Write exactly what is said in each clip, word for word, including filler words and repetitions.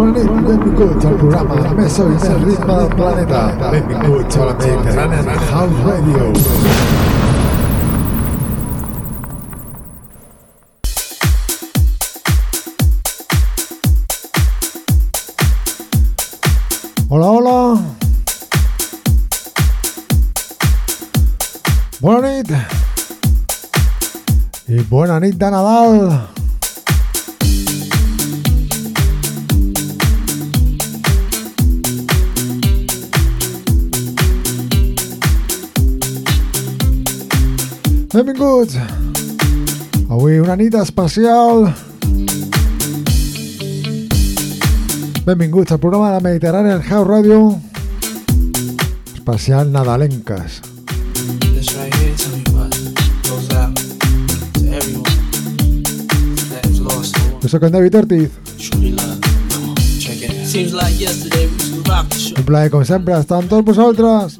Benvinguts al programa més so i més ritme del planeta. Benvinguts a la Mediterranean House Radio. Hola, hola. Bona nit. I bona nit de Nadal. Benvinguts. Avui una nit especial. Benvinguts al programa de la Mediterranean House Radio. Especial nadalenques. Jo soc en David Ortiz. Un plaer com sempre estar amb tots vosaltres.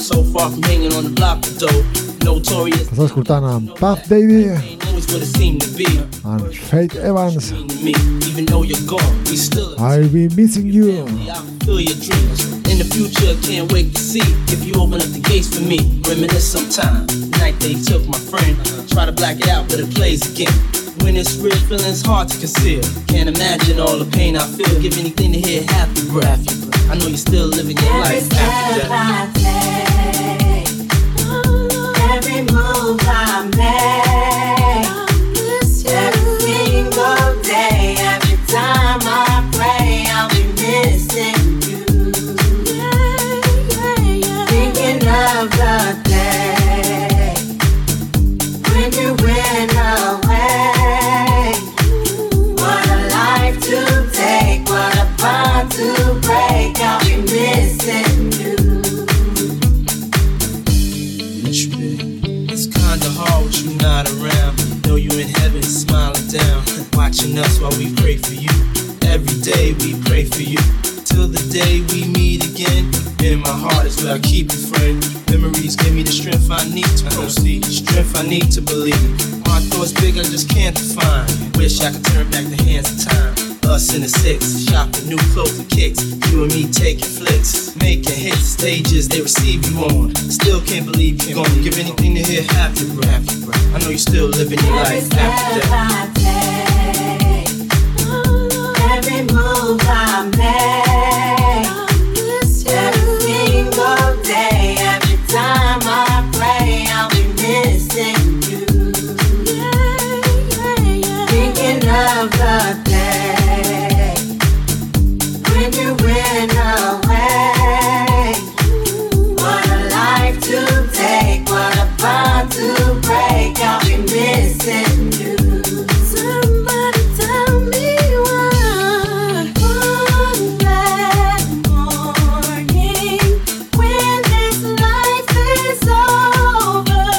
Estàs escoltant amb Puff Daddy and Faith Evans. I'll be missing you. In the future, can't wait to see if you open up the gates for me. Reminisce sometime. The night they took my friend. Try to black it out, but it plays again. When it's real, feeling's hard to conceal. Can't imagine all the pain I feel. Give anything to hear half your breath. I know you're still living your life after death. Every move I make, every single day, every time I pray, I'll be missing you. Thinking of the day when you went away. What a life to take, what a bond to break, I'll be missing you. It's kinda hard with you not around. Know you in heaven smiling down, watching us while we pray for you. Every day we pray for you, till the day we meet again. In my heart is where I keep you, friend. Memories give me the strength I need to proceed, strength I need to believe. My thoughts big, I just can't define. Wish I could turn back the hands of time. Us in the six, shopping new clothes and kicks. You and me taking flicks, making hits, stages they receive you on. Still can't believe you're gonna give anything to hear half your breath. I know you're still living your life after death. Every move I make, every single day, every time I pray, I'll be missing you. Thinking of the day when you went away. What a life to take, what a bond to break, I'll be missing you. Somebody tell me why. One black morning when this life is over,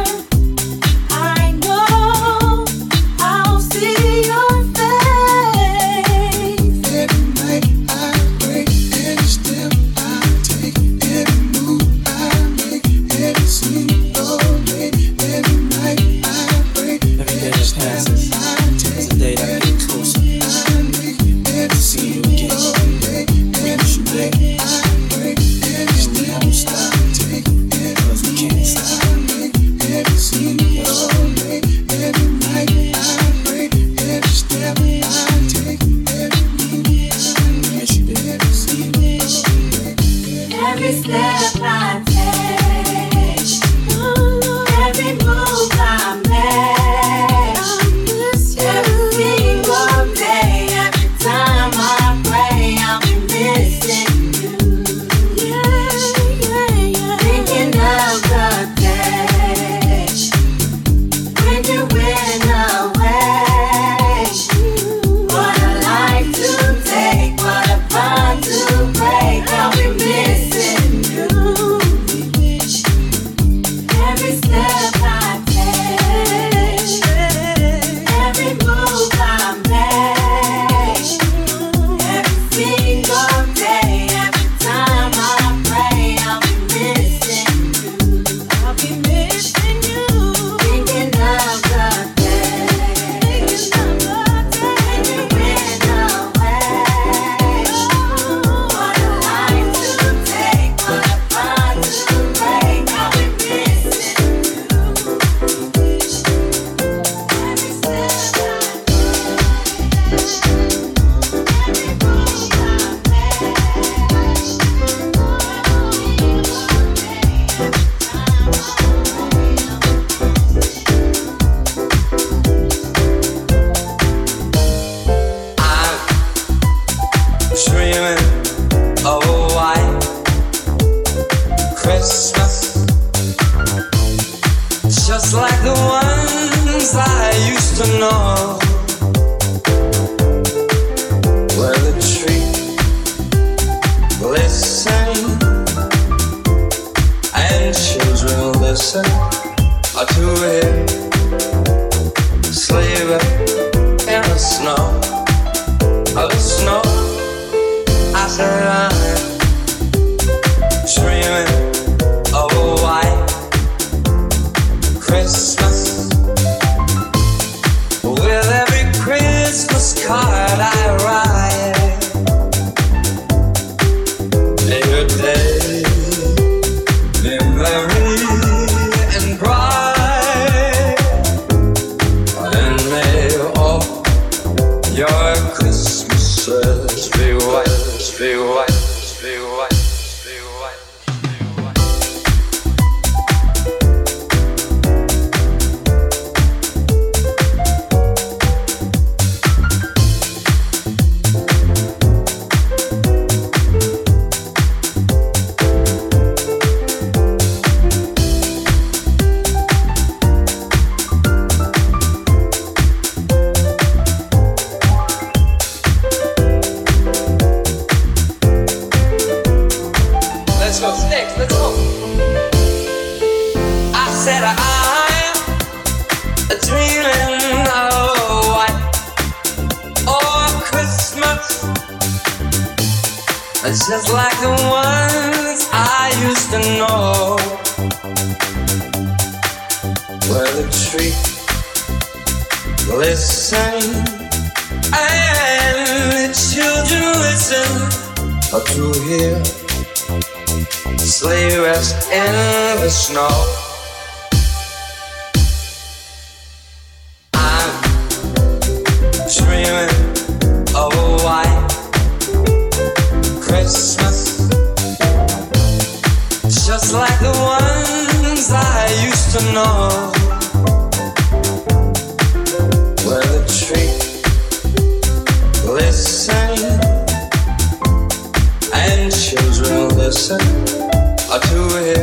I know I'll see your face. Every night I pray, every step I take, every move I make, every single day, every night I pray. Every day just ones I used to know, where the tree listen and children listen to it, sleeping in the snow, oh the snow. I said I'm dreaming of a white Christmas, with every Christmas card I write, may your day be merry and bright, and may all your Christmases be white, be white, be white. It's just like the ones I used to know, where the tree listen and the children listen to hear sleigh rest in the snow. I'm dreaming of a white Christmas, just like the ones I used to know, where the tree listen and children listen to hear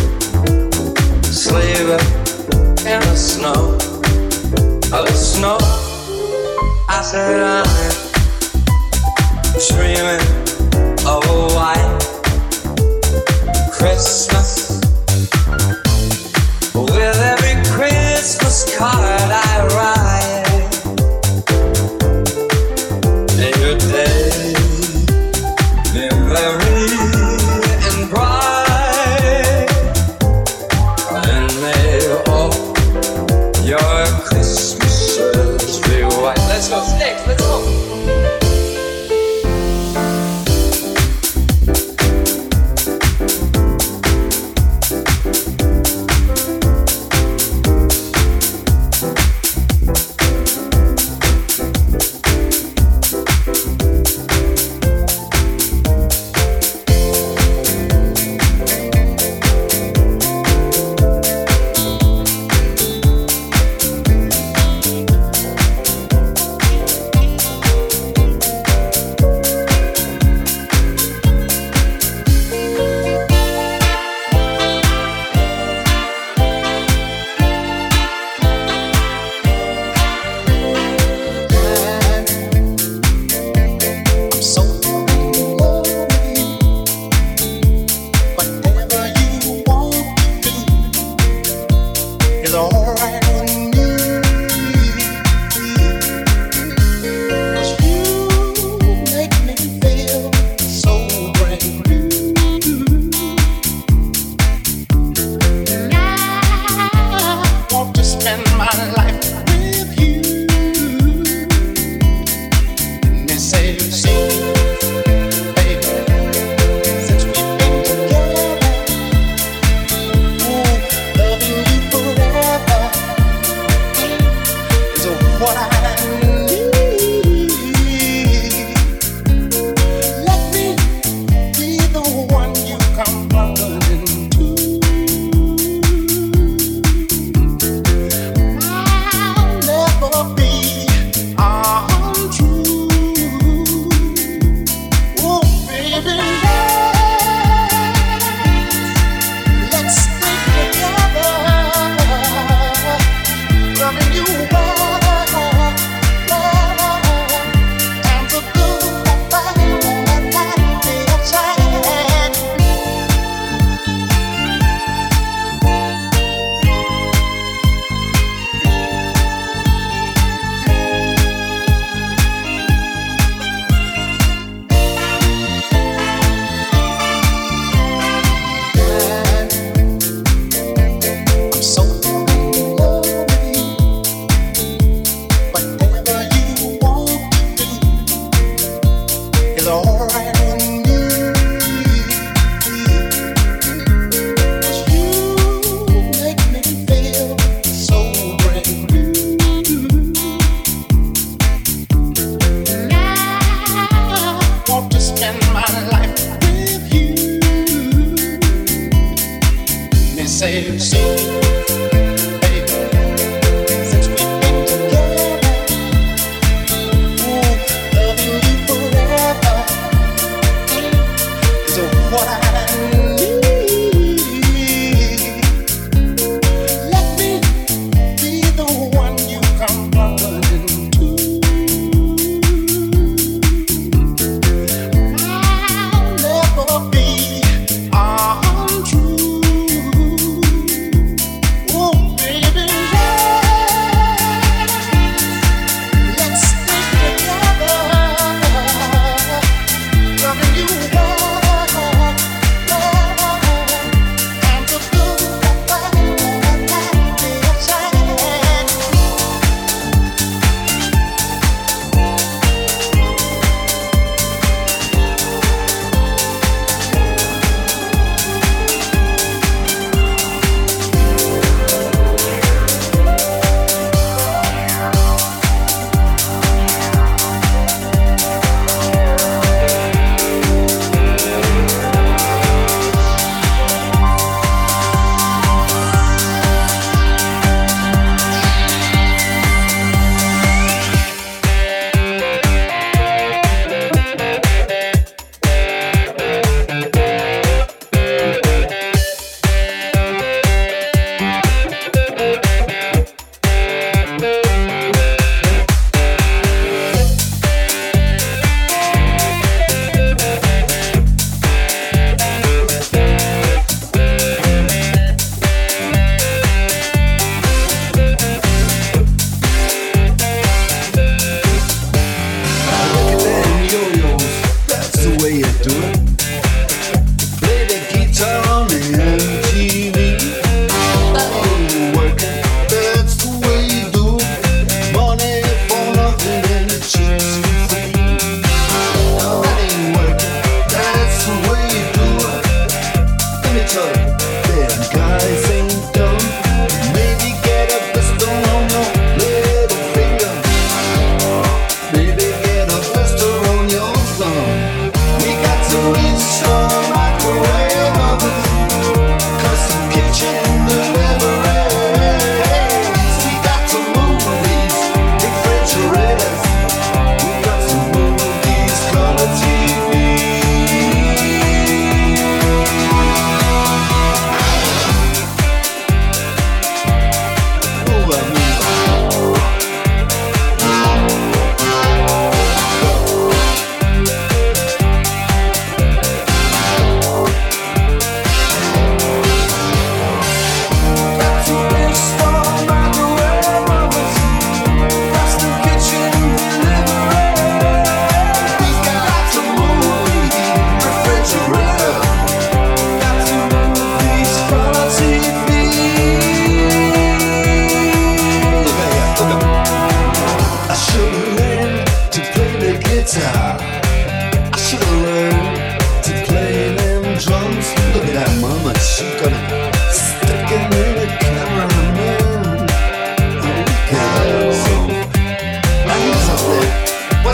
sleeping in the snow, oh the snow. I said I'm dreaming of a white Christmas, with every Christmas card I write, may your day be merry and bright, and may all your Christmases be white. Let's go, Sticks, let's go.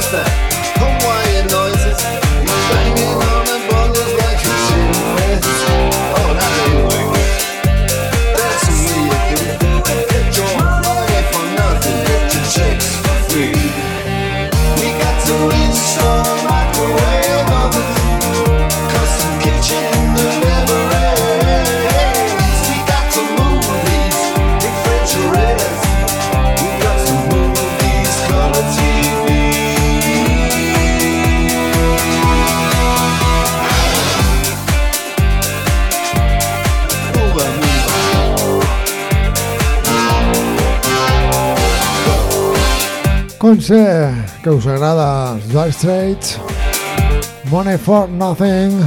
Com sé que us agrada els Dire Straits, Money for Nothing.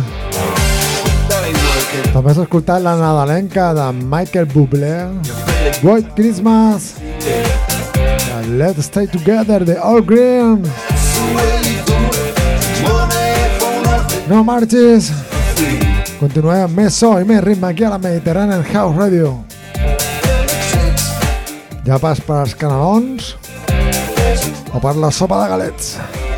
També has escoltat la nadalenca de Michael Bublé, White Christmas, Let's Stay Together de All Green. No marxis, continuem amb més so i més ritme aquí a la Mediterranean House Radio. Ja pas per als canelons o per la sopa de galets.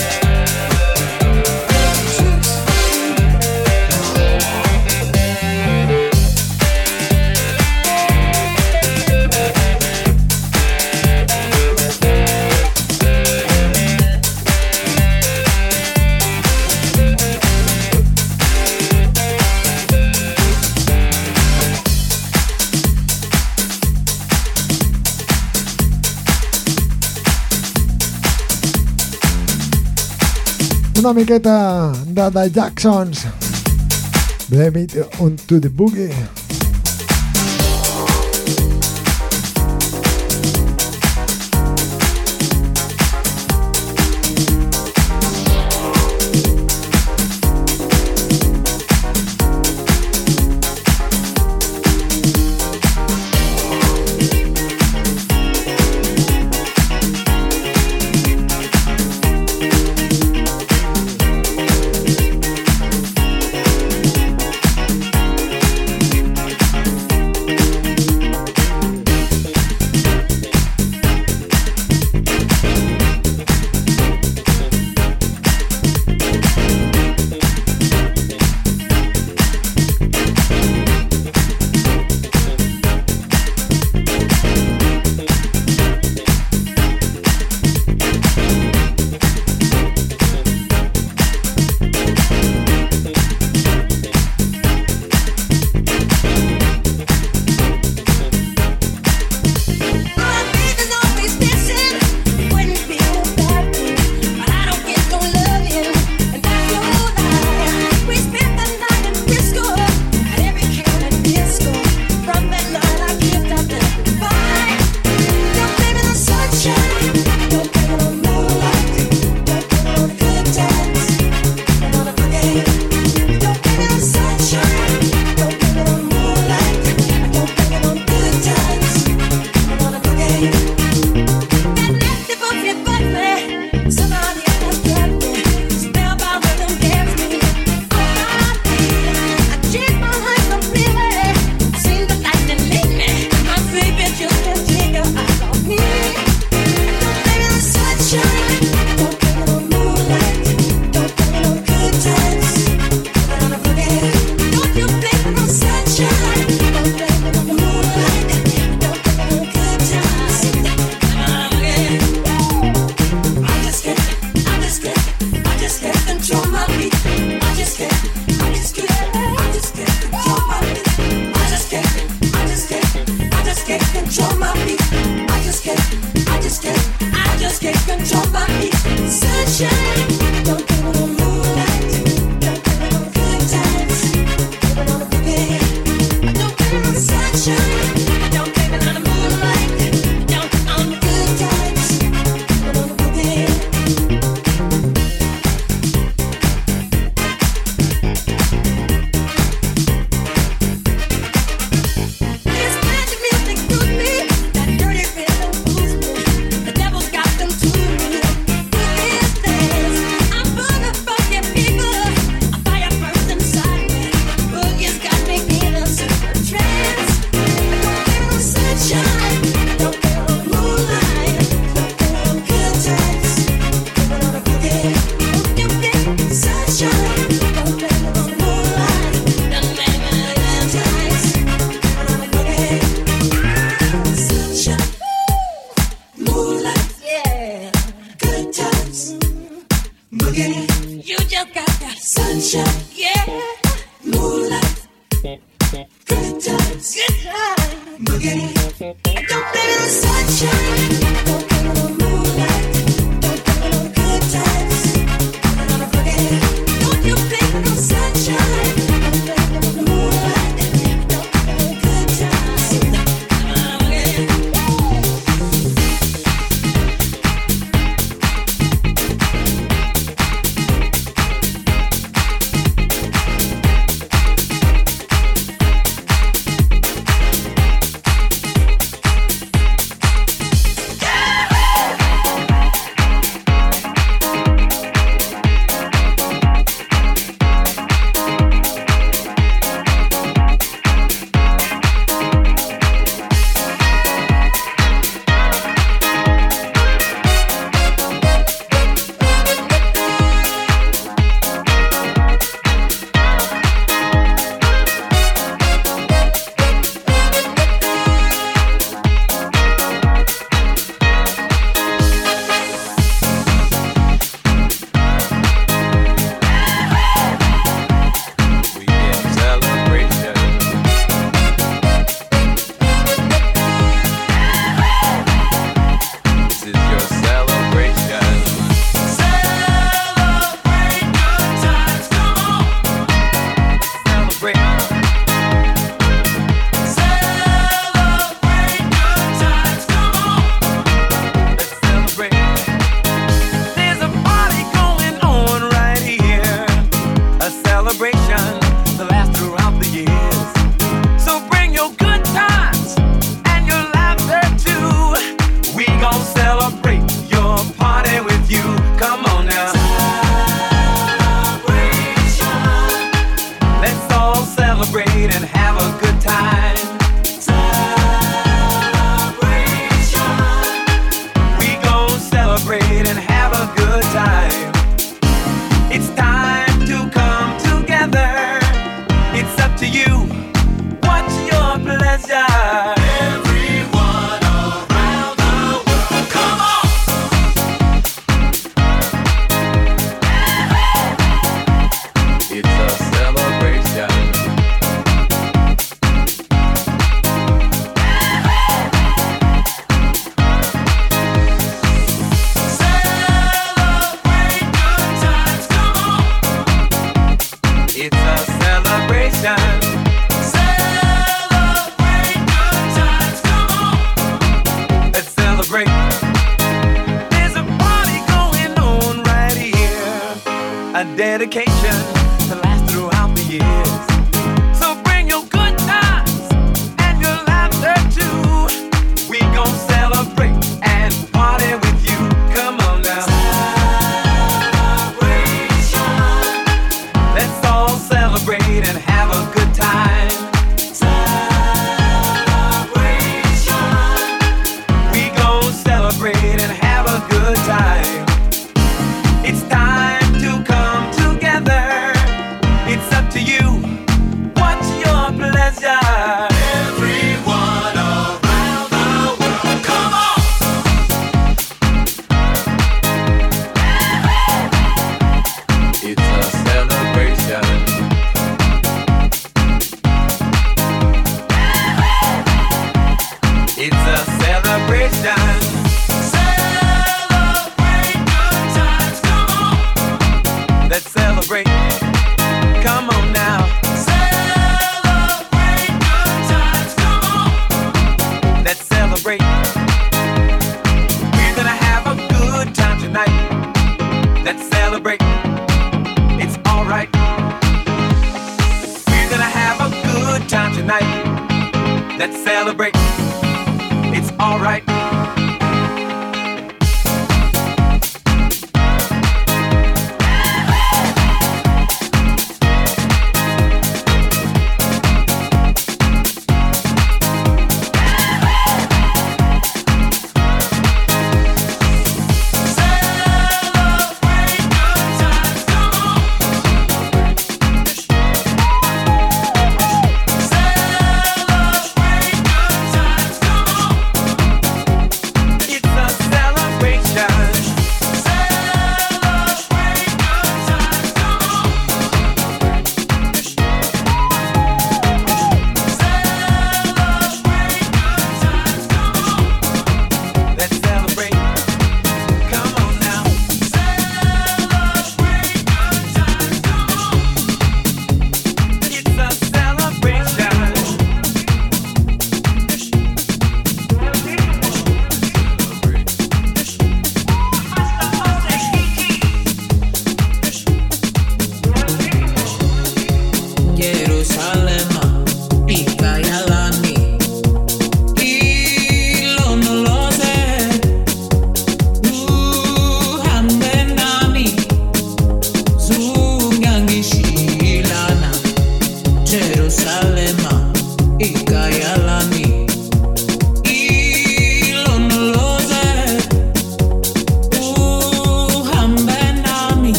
Una miqueta de The Jacksons, Blame It Onto the Boogie.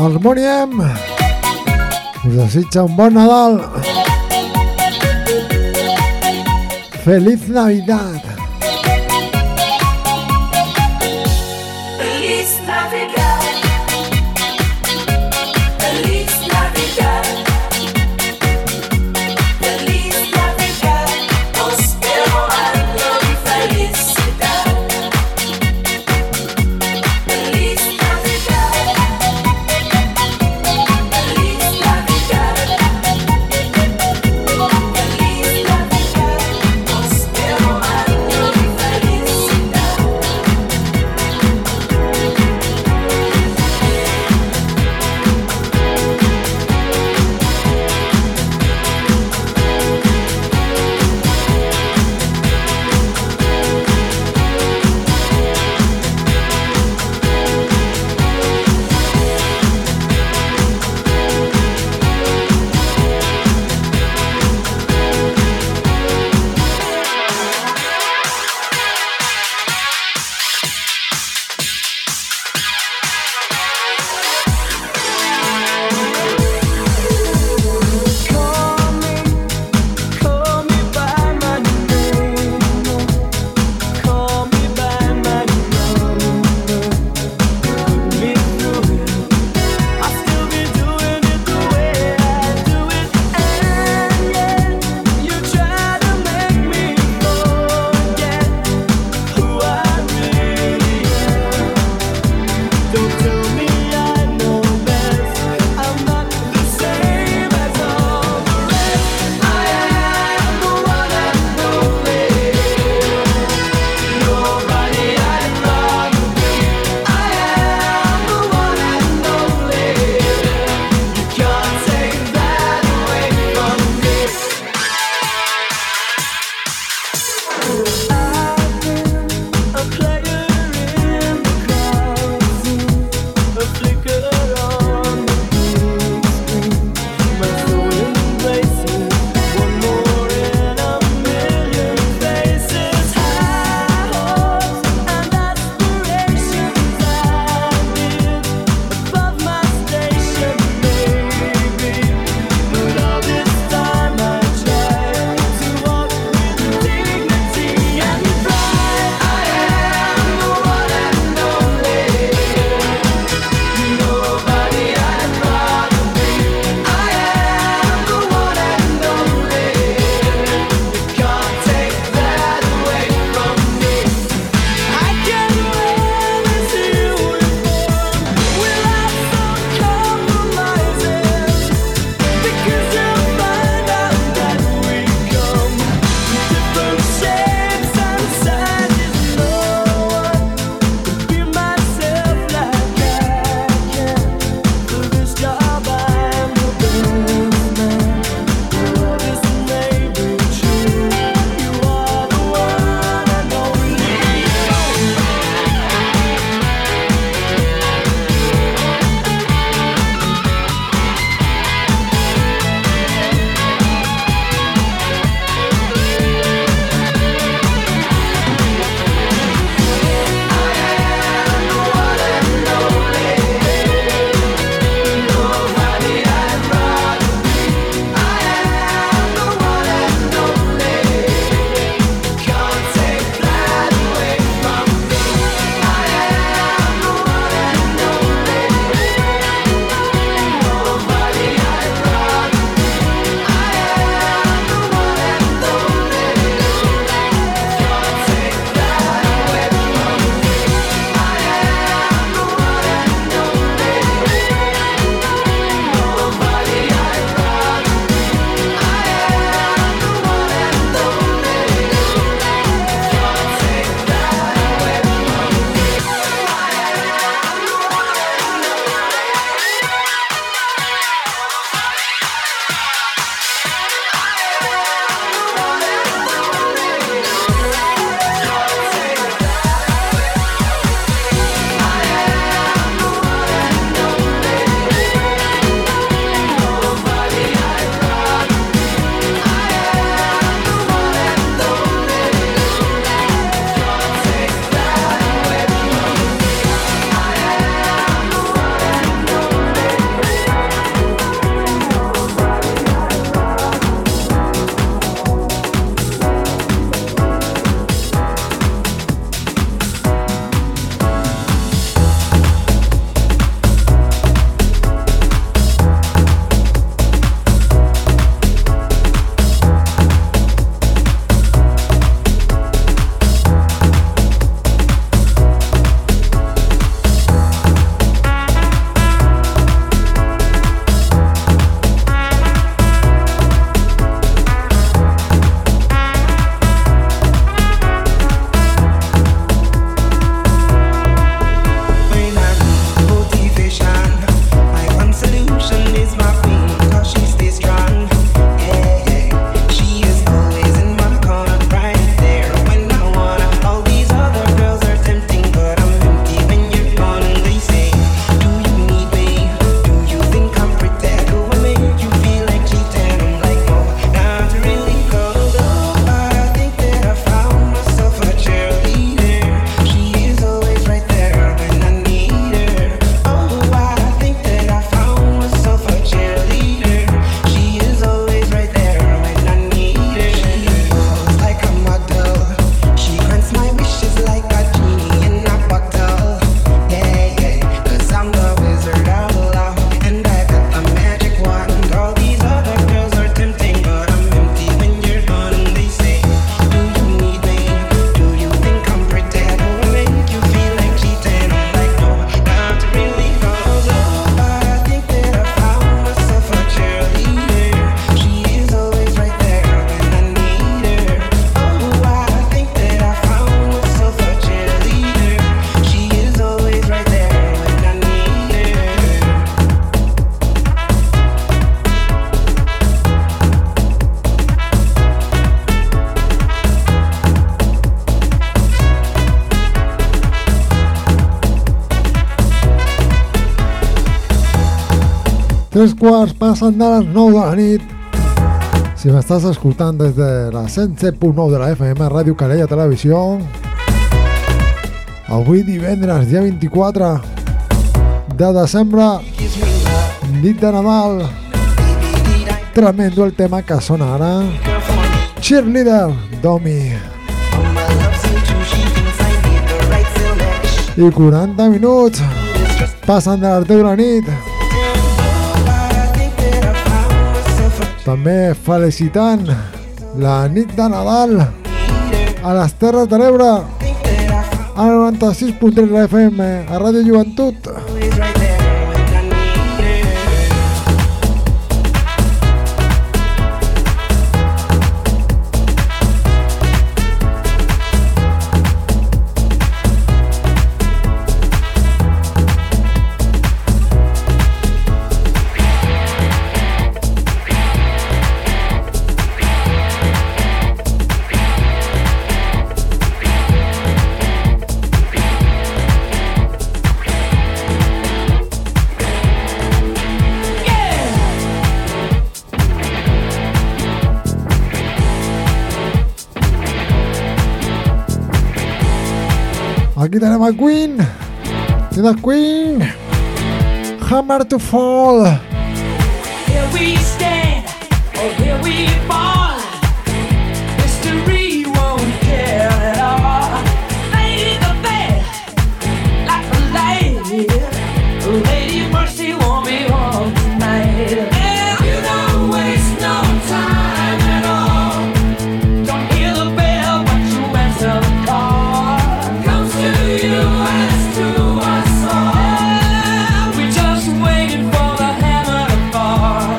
Harmonium. Us desitja un bon Nadal. Feliz Navidad. Feliz Navidad, prospero año. Tres quarts passen de les nou de la nit. Si m'estàs escoltant des de la cent set punt nou de la F M, Ràdio Calella Televisió, avui divendres, dia vint-i-quatre de desembre, nit de Nadal, tremendo el tema que sona ara, Cheerleader, Domi. I quaranta minuts passen de les deu de la nit. També felicitant la nit de Nadal a les Terres de l'Ebre, a noranta-sis punt tres de la F M, a Ràdio Joventut. Aquí tenem a Queen, i de Queen, Hammer to Fall. Here we stand, or here we fall. History won't care at all. Lady the bed, like a lady. Lady Mercy won't be home tonight. Yeah, you don't waste no time at all. Don't hear the bell, but you answer the call. You as to us all. We're just waiting for the hammer to fall.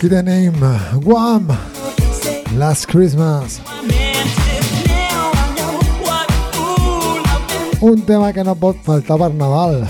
Kid Name, Guam, Last Christmas. Un tema que no pot faltar per Nadal.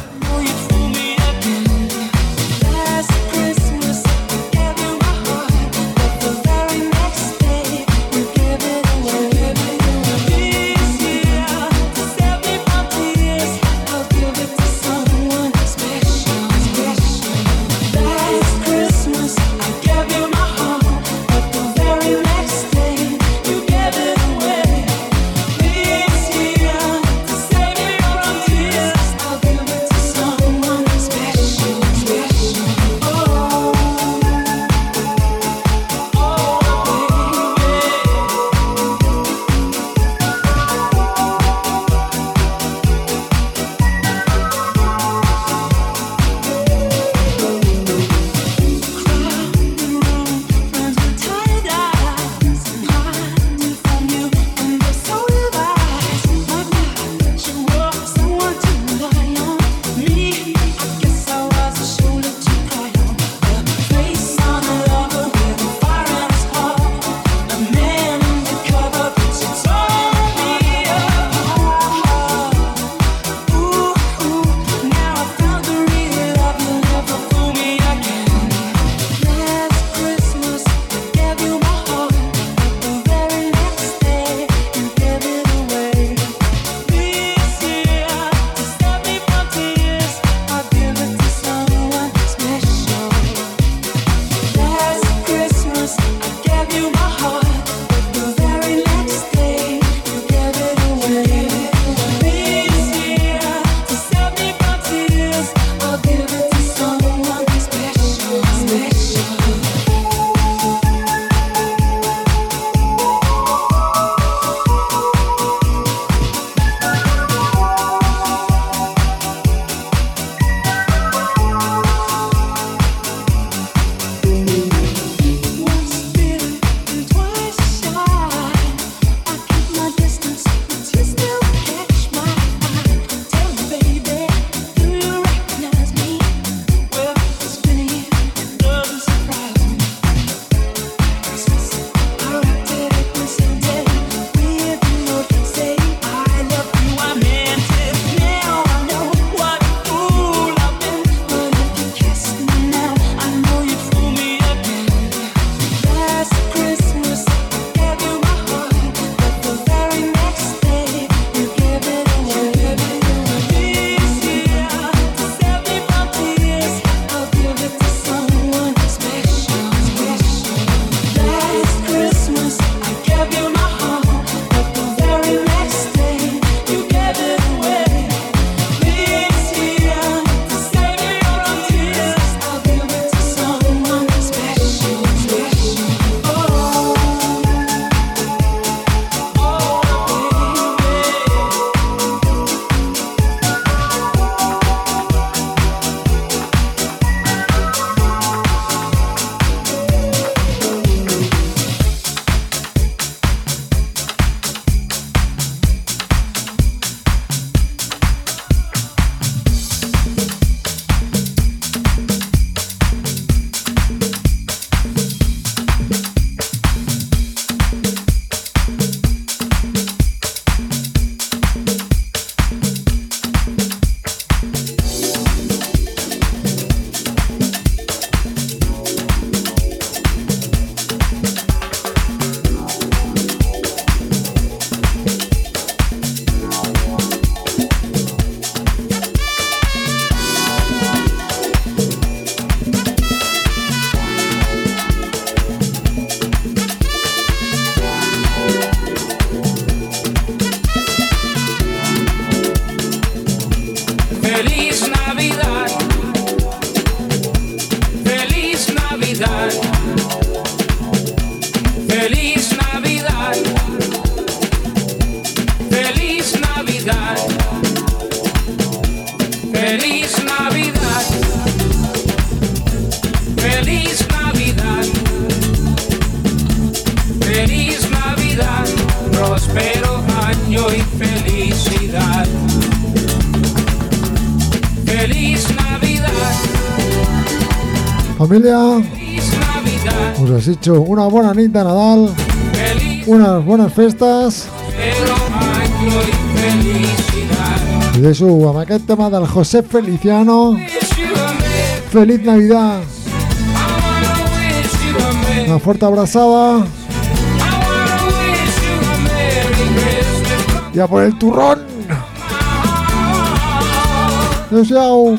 Familia, Os has hecho una buena nit de Nadal, unas buenas festas. I deixo amb aquest tema del José Feliciano. Feliz Navidad. Una fuerte abraçada. Y a por el turrón. Adéu-siau.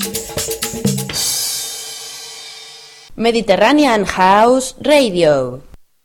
Mediterranean House Radio.